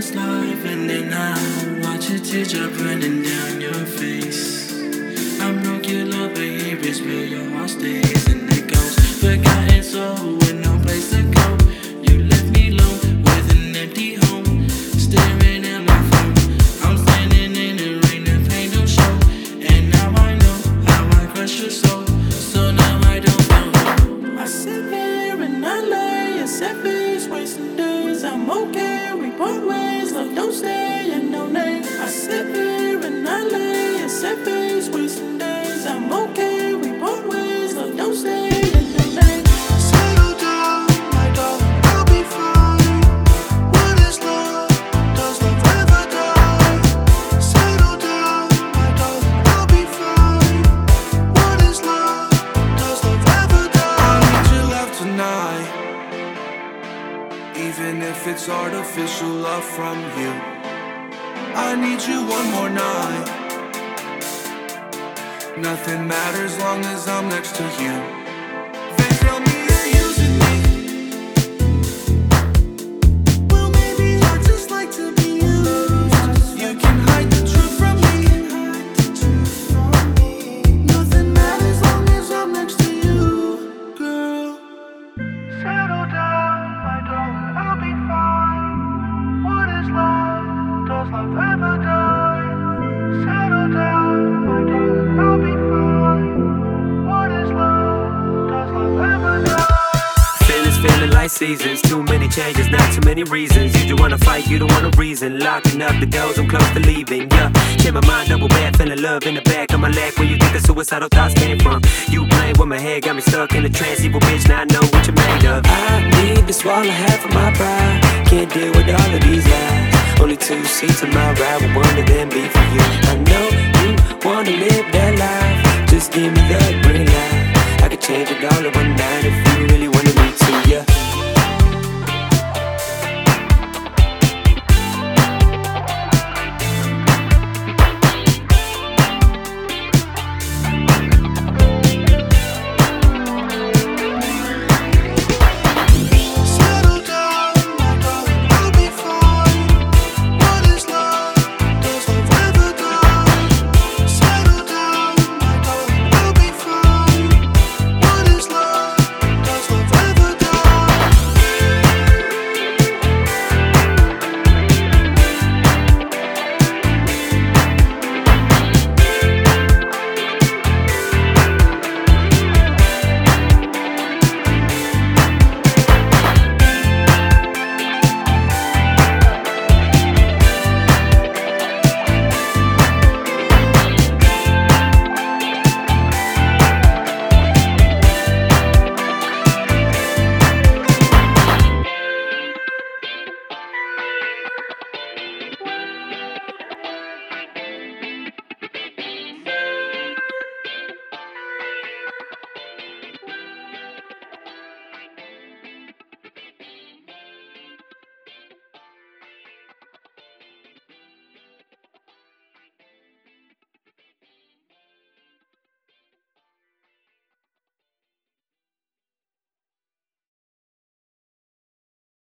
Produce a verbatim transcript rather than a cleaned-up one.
this life, and then I watch a teardrop running down your face. I broke your love, but here is where your heart stays, and it goes forgotten soul with no place to go. You left me alone with an empty home, staring at my phone. I'm standing in the rain, the pain don't show, and now I know how I crushed your soul. So now I don't know. I sit here and I lay, a set face, wasting days. I'm okay, we part ways, love don't stay, and no name. I sit here and I lay, a set face, wasting days. I'm okay, we part ways, love don't stay, and no name. Settle down, my darling, I'll be fine. What is love? Does love ever die? Settle down, my darling, I'll be fine. What is love? Does love ever die? I need your love tonight, even if it's artificial love from you. I need you one more night. Nothing matters long as I'm next to you. They tell me you're using me. Well, maybe I just like to be used. You can hide the truth from me. Nothing matters long as I'm next to you, girl. Settle down, my darling, I'll be fine. What is love? Does love ever die? Settle down, my darling, I'll be fine. What is love? Does love ever die? Feelings feeling like seasons, too many changes, not too many reasons. You don't wanna fight, you don't want a reason. Locking up the doors, I'm close to leaving, yeah. Change my mind, double bad, feeling love in the back of my leg. Where you think the suicidal thoughts came from? You playing with my head, got me stuck in a trance. Evil bitch, now I know what you're made of. I need to swallow half of my pride. Can't deal with all of these lies. Only two seats in my ride, will one of them be for you? I know you wanna live that life, just give me the green light. I could change it all in one night if